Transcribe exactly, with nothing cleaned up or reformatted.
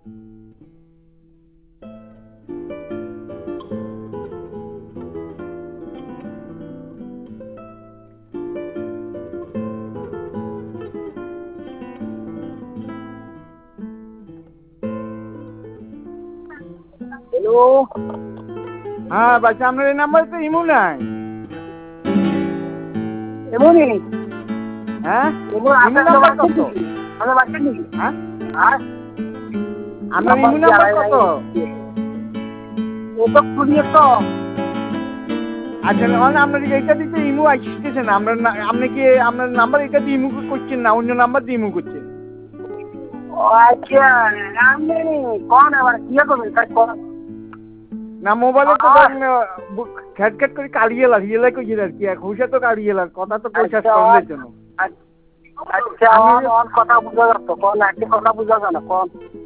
Hello, হ্যাঁ বাচ্চা আপনার এই নাম্বারে তো ইমো নাই। এমনই হ্যাঁ এমন ইমো আপনার নাম্বার বাচ্চা কত? নাকি? আপনার বাচ্চা নাকি? হ্যাঁ আর আপনার ইমো নাম্বার কত? ও তো শুনিয়ে তো আচ্ছা মানে আপনার এইটা দিতে ইমো আসতেছে না, আপনার আপনি কি আপনার নাম্বার এটা দিয়ে ইমো করছেন না অন্য নাম্বার দিয়ে ইমো করছেন? ও আচ্ছা, আপনি কোন এবার কি করবেন তাই কোন? না মোবাইলে তো খেট খেট করে কাড়িয়ে লাগ ইয়ে লাগে কি আর কি খুশে তো কাড়িয়ে লাগ কথা তো প্রকাশ করার জন্য। আচ্ছা, অন অন কথা বুঝা যাচ্ছে, কোন একটি কথা বুঝা যায় না কোন?